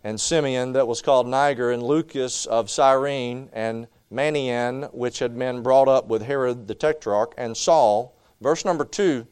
and Simeon that was called Niger, and Lucas of Cyrene, and Manaen, which had been brought up with Herod the Tetrarch, and Saul. Verse number 2,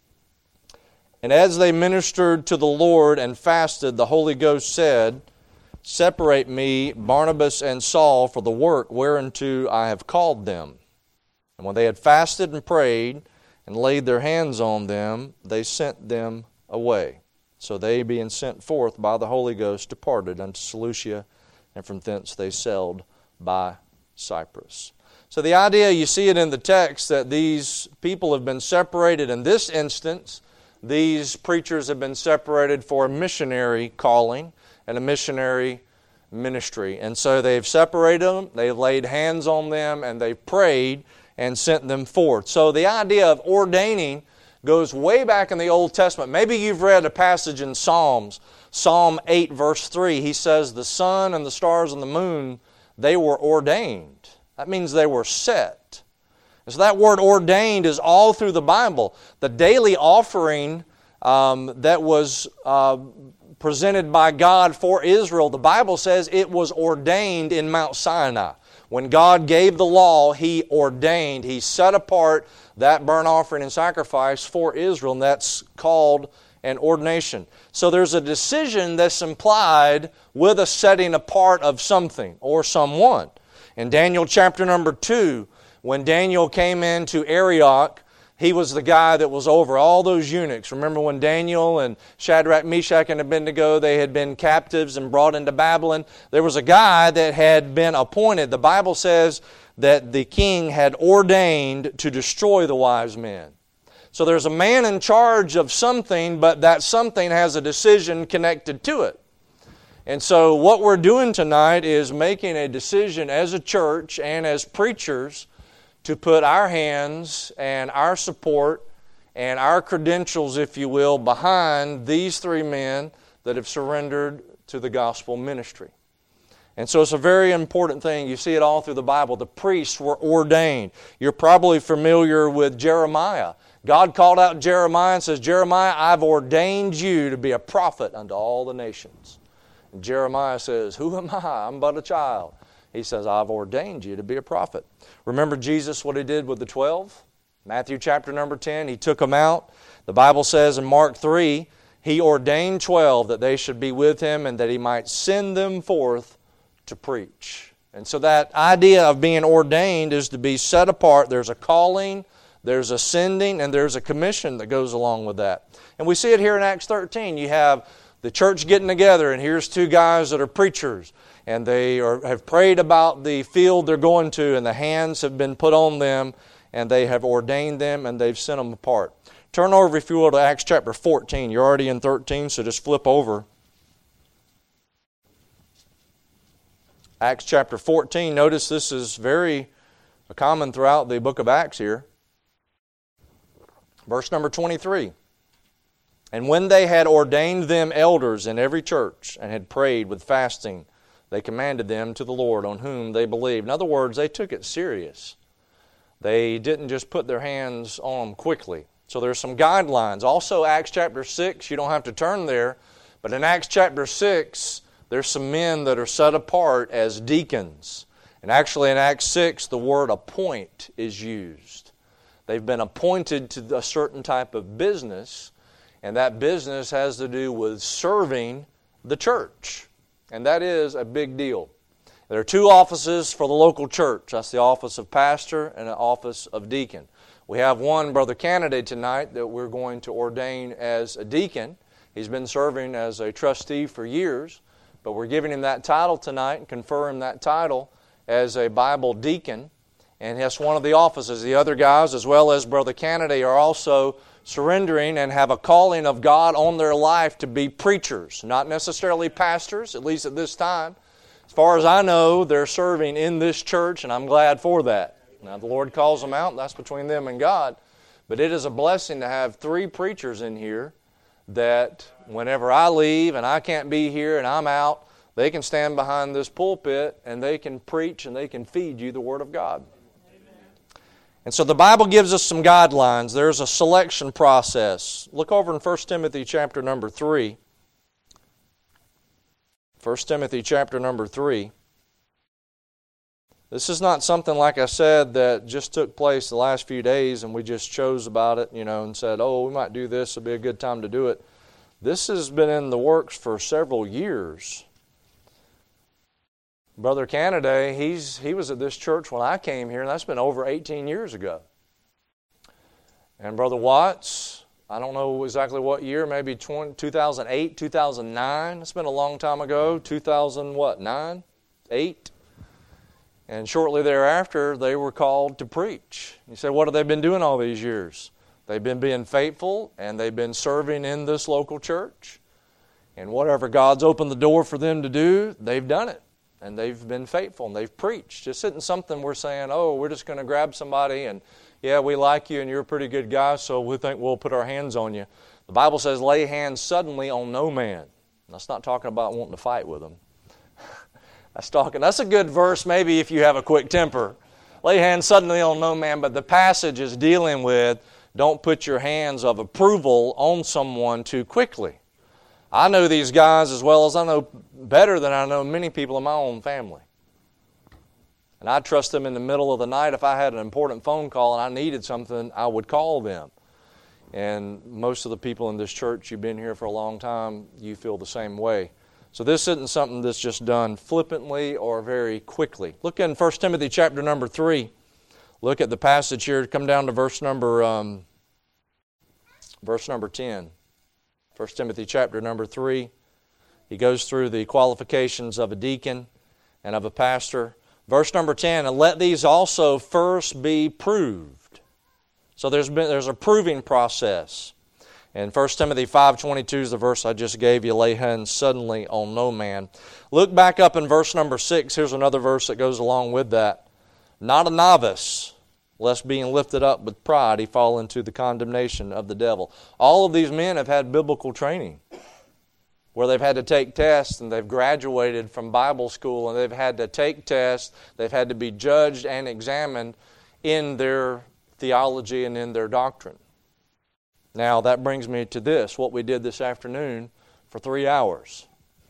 and as they ministered to the Lord and fasted, the Holy Ghost said, Separate me, Barnabas and Saul, for the work whereunto I have called them. And when they had fasted and prayed, and laid their hands on them, they sent them away. So they, being sent forth by the Holy Ghost, departed unto Seleucia, and from thence they sailed by Cyprus. So the idea, you see it in the text, that these people have been separated. In this instance, these preachers have been separated for a missionary calling and a missionary ministry. And so they've separated them, they've laid hands on them, and they've prayed and sent them forth. So the idea of ordaining goes way back in the Old Testament. Maybe you've read a passage in Psalms, Psalm 8, verse 3. He says, the sun and the stars and the moon, they were ordained. That means they were set. And so that word ordained is all through the Bible. The daily offering that was presented by God for Israel, the Bible says it was ordained in Mount Sinai. When God gave the law, He ordained, He set apart that burnt offering and sacrifice for Israel, and that's called an ordination. So there's a decision that's implied with a setting apart of something or someone. In Daniel chapter number 2, when Daniel came into Arioch, he was the guy that was over all those eunuchs. Remember when Daniel and Shadrach, Meshach, and Abednego, they had been captives and brought into Babylon? There was a guy that had been appointed. The Bible says that the king had ordained to destroy the wise men. So there's a man in charge of something, but that something has a decision connected to it. And so what we're doing tonight is making a decision as a church and as preachers to put our hands and our support and our credentials, if you will, behind these three men that have surrendered to the gospel ministry. And so it's a very important thing. You see it all through the Bible. The priests were ordained. You're probably familiar with Jeremiah. God called out Jeremiah and says, Jeremiah, I've ordained you to be a prophet unto all the nations. And Jeremiah says, who am I? I'm but a child. He says, I've ordained you to be a prophet. Remember Jesus, what He did with the 12? Matthew chapter number 10, He took them out. The Bible says in Mark 3, He ordained 12 that they should be with Him and that He might send them forth to preach. And so that idea of being ordained is to be set apart. There's a calling, there's a sending, and there's a commission that goes along with that. And we see it here in Acts 13. You have the church getting together, and here's two guys that are preachers. And they have prayed about the field they're going to, and the hands have been put on them, and they have ordained them, and they've sent them apart. Turn over, if you will, to Acts chapter 14. You're already in 13, so just flip over. Acts chapter 14. Notice this is very common throughout the book of Acts here. Verse number 23. And when they had ordained them elders in every church, and had prayed with fasting, they commanded them to the Lord on whom they believed. In other words, they took it serious. They didn't just put their hands on them quickly. So there's some guidelines. Also, Acts chapter 6, you don't have to turn there, but in Acts chapter 6, there's some men that are set apart as deacons. And actually in Acts 6, the word appoint is used. They've been appointed to a certain type of business, and that business has to do with serving the church. And that is a big deal. There are two offices for the local church. That's the office of pastor and the office of deacon. We have one, Brother Kennedy, tonight that we're going to ordain as a deacon. He's been serving as a trustee for years, but we're giving him that title tonight and conferring that title as a Bible deacon. And that's one of the offices. The other guys, as well as Brother Kennedy, are also surrendering and have a calling of God on their life to be preachers, not necessarily pastors, at least at this time. As far as I know, they're serving in this church, and I'm glad for that. Now, the Lord calls them out, and that's between them and God. But it is a blessing to have three preachers in here that whenever I leave and I can't be here and I'm out, they can stand behind this pulpit and they can preach and they can feed you the Word of God. And so the Bible gives us some guidelines. There's a selection process. Look over in 1 Timothy chapter number 3. 1 Timothy chapter number 3. This is not something, like I said, that just took place the last few days and we just chose about it, and said, oh, we might do this, it'll be a good time to do it. This has been in the works for several years. Brother Canaday, he was at this church when I came here, and that's been over 18 years ago. And Brother Watts, I don't know exactly what year, maybe 2008, 2009. It's been a long time ago, 2009, 8. And shortly thereafter, they were called to preach. You say, what have they been doing all these years? They've been being faithful, and they've been serving in this local church. And whatever God's opened the door for them to do, they've done it. And they've been faithful, and they've preached. This isn't something we're saying, oh, we're just going to grab somebody, and yeah, we like you, and you're a pretty good guy, so we think we'll put our hands on you. The Bible says, lay hands suddenly on no man. That's not talking about wanting to fight with them. That's a good verse maybe if you have a quick temper. Lay hands suddenly on no man, but the passage is dealing with don't put your hands of approval on someone too quickly. I know these guys as well as I know, better than I know many people in my own family. And I trust them in the middle of the night. If I had an important phone call and I needed something, I would call them. And most of the people in this church, you've been here for a long time, you feel the same way. So this isn't something that's just done flippantly or very quickly. Look in 1 Timothy chapter number 3. Look at the passage here. Come down to verse number 10. 1 Timothy chapter number 3. He goes through the qualifications of a deacon and of a pastor. Verse number 10, and let these also first be proved. So there's a proving process. And 1 Timothy 5:22 is the verse I just gave you, lay hands suddenly on no man. Look back up in verse number 6. Here's another verse that goes along with that. Not a novice, lest being lifted up with pride he fall into the condemnation of the devil. All of these men have had biblical training, where they've had to take tests and they've graduated from Bible school and they've had to take tests, they've had to be judged and examined in their theology and in their doctrine. Now that brings me to this, what we did this afternoon for 3 hours.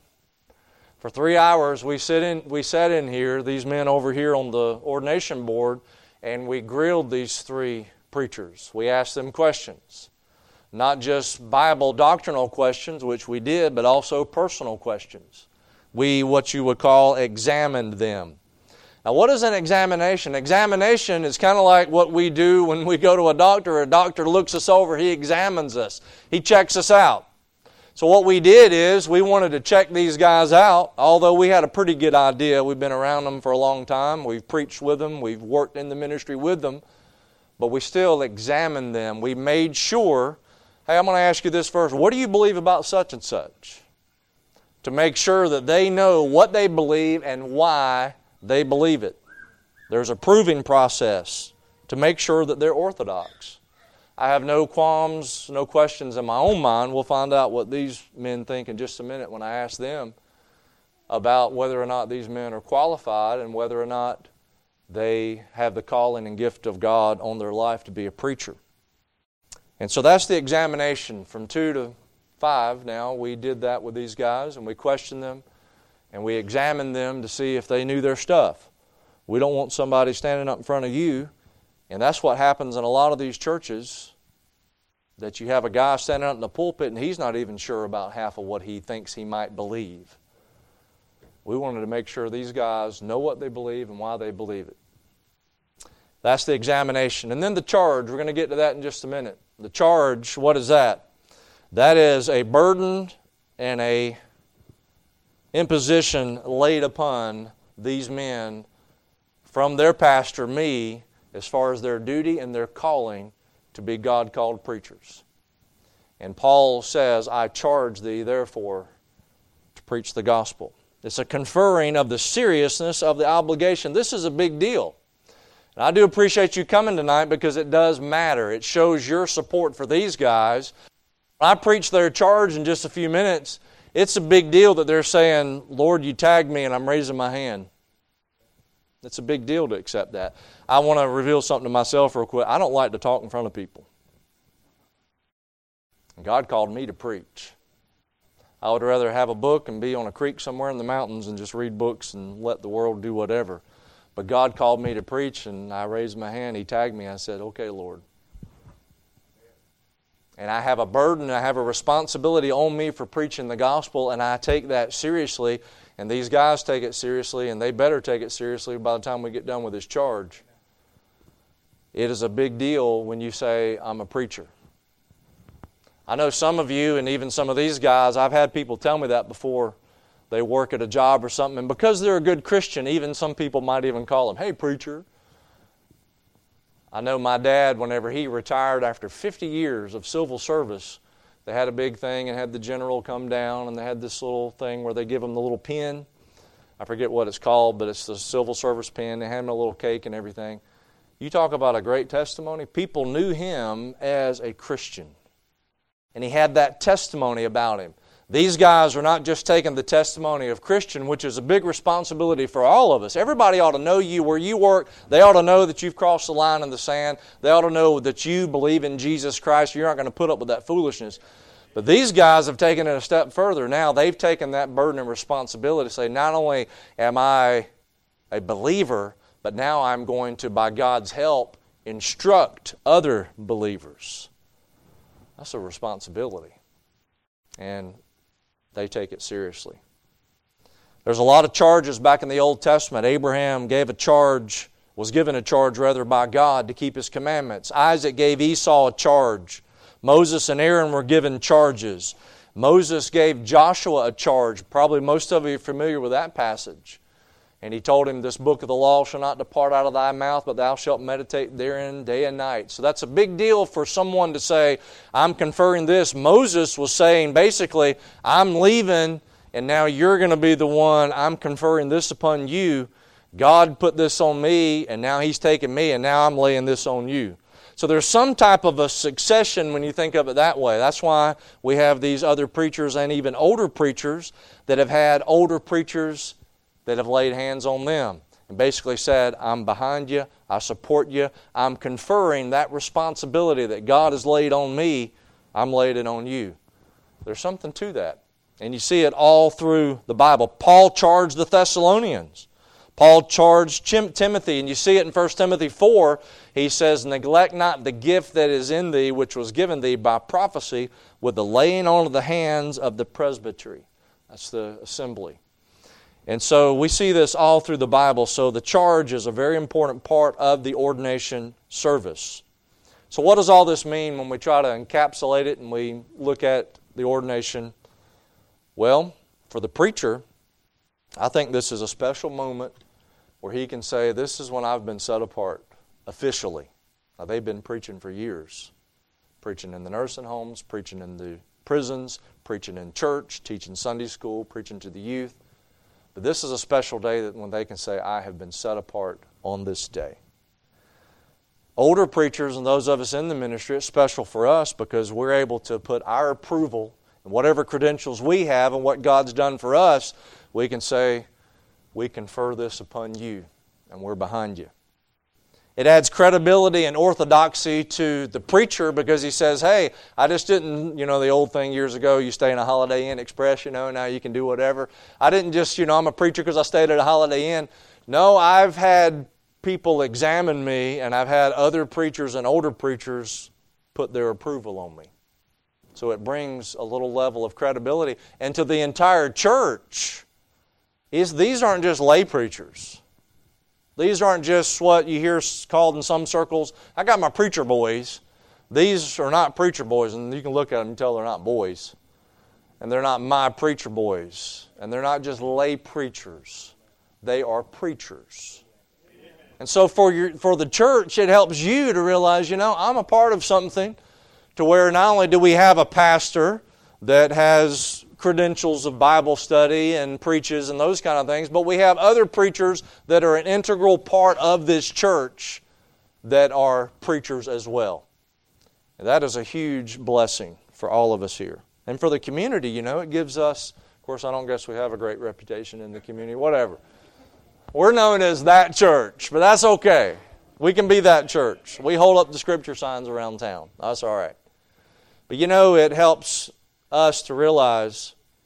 For 3 hours we sat in here, these men over here on the ordination board, and we grilled these 3 preachers. We asked them questions. Not just Bible doctrinal questions, which we did, but also personal questions. We, what you would call, examined them. Now, what is an examination? Examination is kind of like what we do when we go to a doctor. A doctor looks us over, he examines us, he checks us out. So what we did is we wanted to check these guys out, although we had a pretty good idea. We've been around them for a long time. We've preached with them. We've worked in the ministry with them. But we still examined them. We made sure, hey, I'm going to ask you this first. What do you believe about such and such? To make sure that they know what they believe and why they believe it. There's a proving process to make sure that they're orthodox. I have no qualms, no questions in my own mind. We'll find out what these men think in just a minute when I ask them about whether or not these men are qualified and whether or not they have the calling and gift of God on their life to be a preacher. And so that's the examination from 2 to 5 now. We did that with these guys, and we questioned them, and we examined them to see if they knew their stuff. We don't want somebody standing up in front of you, and that's what happens in a lot of these churches, that you have a guy standing up in the pulpit and he's not even sure about half of what he thinks he might believe. We wanted to make sure these guys know what they believe and why they believe it. That's the examination. And then the charge. We're going to get to that in just a minute. The charge, what is that? That is a burden and a imposition laid upon these men from their pastor, me, as far as their duty and their calling to be God-called preachers. And Paul says, I charge thee, therefore, to preach the gospel. It's a conferring of the seriousness of the obligation. This is a big deal. And I do appreciate you coming tonight because it does matter. It shows your support for these guys. When I preach their charge in just a few minutes, it's a big deal that they're saying, Lord, you tagged me and I'm raising my hand. It's a big deal to accept that. I want to reveal something to myself real quick. I don't like to talk in front of people. And God called me to preach. I would rather have a book and be on a creek somewhere in the mountains and just read books and let the world do whatever. But God called me to preach, and I raised my hand. He tagged me. I said, okay, Lord. And I have a burden, I have a responsibility on me for preaching the gospel, and I take that seriously. And these guys take it seriously, and they better take it seriously by the time we get done with this charge. It is a big deal when you say, I'm a preacher. I know some of you, and even some of these guys, I've had people tell me that before they work at a job or something. And because they're a good Christian, even some people might even call them, hey, preacher. I know my dad, whenever he retired after 50 years of civil service, they had a big thing and had the general come down, and they had this little thing where they give him the little pin. I forget what it's called, but it's the civil service pin. They had him a little cake and everything. You talk about a great testimony. People knew him as a Christian. And he had that testimony about him. These guys are not just taking the testimony of Christian, which is a big responsibility for all of us. Everybody ought to know you where you work. They ought to know that you've crossed the line in the sand. They ought to know that you believe in Jesus Christ. You're not going to put up with that foolishness. But these guys have taken it a step further. Now they've taken that burden and responsibility to say, not only am I a believer, but now I'm going to, by God's help, instruct other believers. That's a responsibility. And they take it seriously. There's a lot of charges back in the Old Testament. Abraham was given a charge by God to keep His commandments. Isaac gave Esau a charge. Moses and Aaron were given charges. Moses gave Joshua a charge. Probably most of you are familiar with that passage. And he told him, this book of the law shall not depart out of thy mouth, but thou shalt meditate therein day and night. So that's a big deal for someone to say, I'm conferring this. Moses was saying, basically, I'm leaving, and now you're going to be the one. I'm conferring this upon you. God put this on me, and now He's taken me, and now I'm laying this on you. So there's some type of a succession when you think of it that way. That's why we have these other preachers and even older preachers that have had older preachers that have laid hands on them and basically said, I'm behind you, I support you, I'm conferring that responsibility that God has laid on me, I'm laying it on you. There's something to that. And you see it all through the Bible. Paul charged the Thessalonians. Paul charged Timothy, and you see it in 1 Timothy 4. He says, neglect not the gift that is in thee, which was given thee by prophecy, with the laying on of the hands of the presbytery. That's the assembly. And so we see this all through the Bible. So the charge is a very important part of the ordination service. So what does all this mean when we try to encapsulate it and we look at the ordination? Well, for the preacher, I think this is a special moment where he can say, this is when I've been set apart officially. Now, they've been preaching for years. Preaching in the nursing homes, preaching in the prisons, preaching in church, teaching Sunday school, preaching to the youth. But this is a special day that when they can say, I have been set apart on this day. Older preachers and those of us in the ministry, it's special for us because we're able to put our approval and whatever credentials we have and what God's done for us, we can say, we confer this upon you and we're behind you. It adds credibility and orthodoxy to the preacher because he says, hey, I just didn't, the old thing years ago, you stay in a Holiday Inn Express, now you can do whatever. I didn't just, I'm a preacher because I stayed at a Holiday Inn. No, I've had people examine me, and I've had other preachers and older preachers put their approval on me. So it brings a little level of credibility. And to the entire church, these aren't just lay preachers. These aren't just what you hear called in some circles, I got my preacher boys. These are not preacher boys, and you can look at them and tell they're not boys. And they're not my preacher boys. And they're not just lay preachers. They are preachers. And so for the church, it helps you to realize, I'm a part of something to where not only do we have a pastor that has credentials of Bible study and preaches and those kind of things, but we have other preachers that are an integral part of this church that are preachers as well. And that is a huge blessing for all of us here. And for the community, it gives us, of course, I don't guess we have a great reputation in the community, whatever. We're known as that church, but that's okay. We can be that church. We hold up the Scripture signs around town. That's all right. But it helps us to realize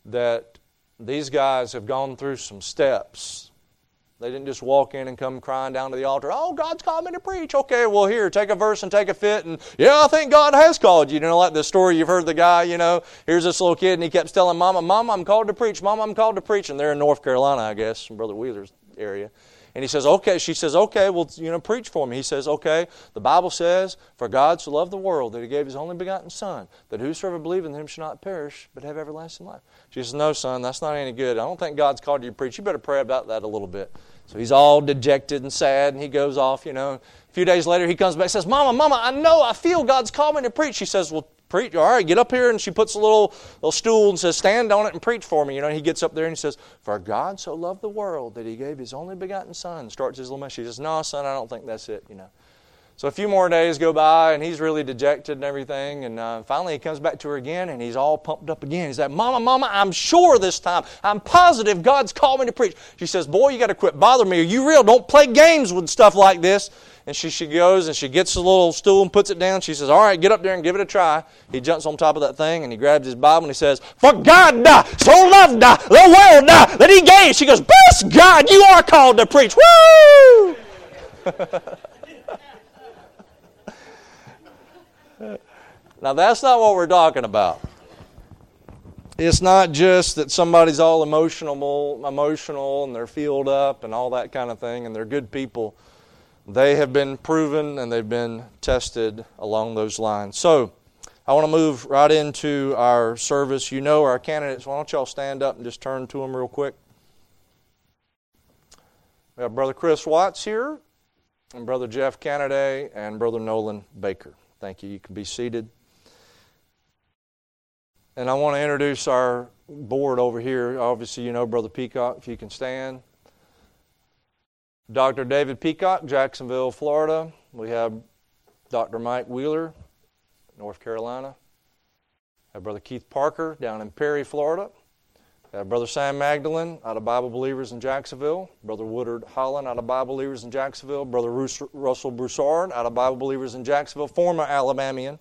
that these guys have gone through some steps. They didn't just walk in and come crying down to the altar, oh, God's called me to preach. Okay, well, here, take a verse and take a fit, and yeah, I think God has called you. You know, like the story you've heard the guy, here's this little kid, and he kept telling Mama, Mama, I'm called to preach. Mama, I'm called to preach. And they're in North Carolina, I guess, from Brother Wheeler's area. And he says, okay. She says, okay, well, preach for me. He says, okay, the Bible says, for God so loved the world that He gave His only begotten Son, that whosoever believeth in Him shall not perish, but have everlasting life. She says, no, son, that's not any good. I don't think God's called you to preach. You better pray about that a little bit. So he's all dejected and sad, and he goes off, A few days later, he comes back and says, Mama, I feel God's called me to preach. She says, well, preach. All right, get up here. And she puts a little stool and says, stand on it and preach for me. He gets up there and he says, for God so loved the world that He gave His only begotten Son. Starts his little message. She says, no, son, I don't think that's it, So a few more days go by, and he's really dejected and everything. And finally he comes back to her again, and he's all pumped up again. He's like, Mama, I'm sure this time. I'm positive God's called me to preach. She says, boy, you got to quit bothering me. Are you real? Don't play games with stuff like this. And she goes and she gets the little stool and puts it down. She says, all right, get up there and give it a try. He jumps on top of that thing and he grabs his Bible and he says, for God so loved the world that He gave. She goes, bless God, you are called to preach. Woo! Now that's not what we're talking about. It's not just that somebody's all emotional and they're filled up and all that kind of thing and they're good people. They have been proven and they've been tested along those lines. So, I want to move right into our service. Our candidates. Why don't y'all stand up and just turn to them real quick. We have Brother Chris Watts here, and Brother Jeff Canady, and Brother Nolan Baker. Thank you. You can be seated. And I want to introduce our board over here. Obviously, Brother Peacock, if you can stand. Dr. David Peacock, Jacksonville, Florida. We have Dr. Mike Wheeler, North Carolina. We have Brother Keith Parker down in Perry, Florida. We have Brother Sam Magdalene out of Bible Believers in Jacksonville. Brother Woodard Holland out of Bible Believers in Jacksonville. Brother Russell Broussard out of Bible Believers in Jacksonville, former Alabamian.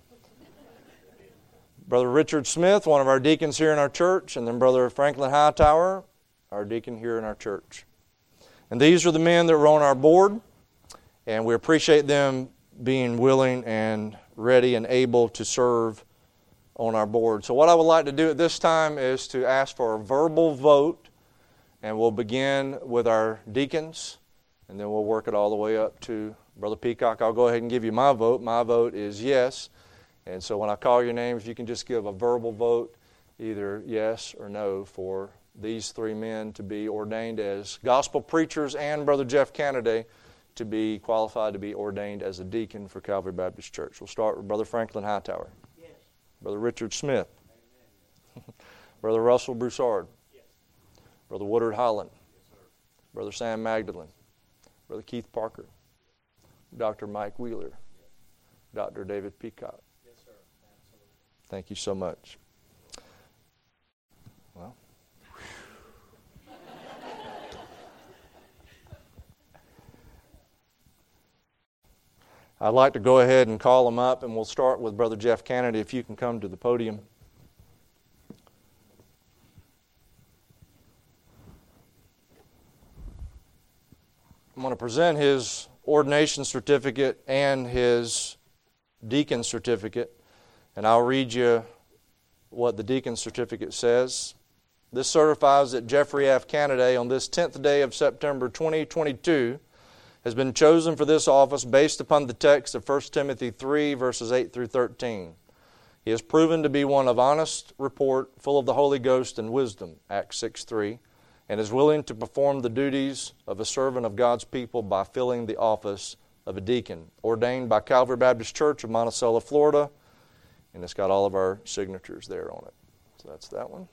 Brother Richard Smith, one of our deacons here in our church. And then Brother Franklin Hightower, our deacon here in our church. And these are the men that were on our board, and we appreciate them being willing and ready and able to serve on our board. So what I would like to do at this time is to ask for a verbal vote, and we'll begin with our deacons, and then we'll work it all the way up to Brother Peacock. I'll go ahead and give you my vote. My vote is yes. And so when I call your name, if you can just give a verbal vote, either yes or no, for these three men to be ordained as gospel preachers and Brother Jeff Canady to be qualified to be ordained as a deacon for Calvary Baptist Church. We'll start with Brother Franklin Hightower. Yes. Brother Richard Smith. Brother Russell Broussard. Yes. Brother Woodard Holland. Yes, sir. Brother Sam Magdalene. Brother Keith Parker. Dr. Mike Wheeler. Yes. Dr. David Peacock. Yes, sir. Absolutely. Thank you so much. Well, I'd like to go ahead and call them up, and we'll start with Brother Jeff Canady, if you can come to the podium. I'm going to present his ordination certificate and his deacon certificate, and I'll read you what the deacon certificate says. This certifies that Jeffrey F. Canady, on this 10th day of September 2022, has been chosen for this office based upon the text of 1 Timothy 3, verses 8 through 13. He is proven to be one of honest report, full of the Holy Ghost and wisdom, Acts 6:3, and is willing to perform the duties of a servant of God's people by filling the office of a deacon, ordained by Calvary Baptist Church of Monticello, Florida, and it's got all of our signatures there on it. So that's that one.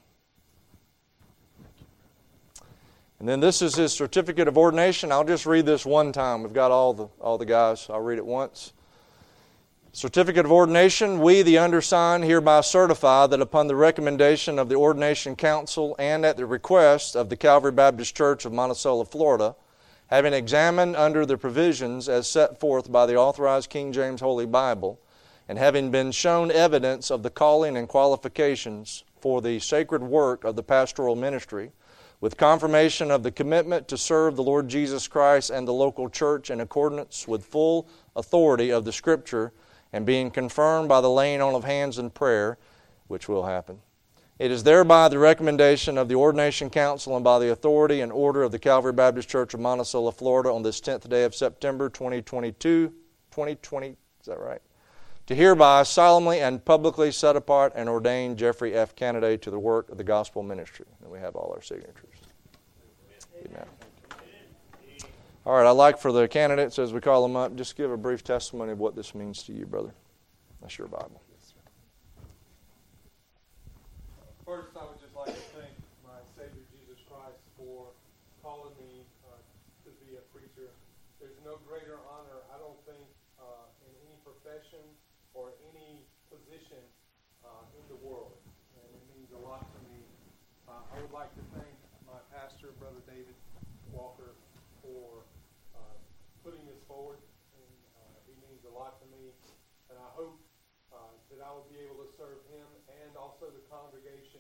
And then this is his certificate of ordination. I'll just read this one time. We've got all the guys. I'll read it once. Certificate of ordination. We, the undersigned, hereby certify that upon the recommendation of the Ordination Council and at the request of the Calvary Baptist Church of Monticello, Florida, having examined under the provisions as set forth by the authorized King James Holy Bible, and having been shown evidence of the calling and qualifications for the sacred work of the pastoral ministry, with confirmation of the commitment to serve the Lord Jesus Christ and the local church in accordance with full authority of the Scripture, and being confirmed by the laying on of hands and prayer, which will happen. It is thereby the recommendation of the Ordination Council and by the authority and order of the Calvary Baptist Church of Monticello, Florida, on this 10th day of September 2020, is that right? To hereby solemnly and publicly set apart and ordain Jeffrey F. Kennedy to the work of the gospel ministry. And we have all our signatures. Amen. All right, I'd like for the candidates, as we call them up, just give a brief testimony of what this means to you, brother. That's your Bible. First, I would just like to thank my Savior Jesus Christ for calling me to be a preacher. There's no greater honor, I don't think, in any profession or any position in the world. And it means a lot to me. I would like to thank my pastor, Brother David Walker, for putting this forward. And he means a lot to me. And I hope that I will be able to serve him and also the congregation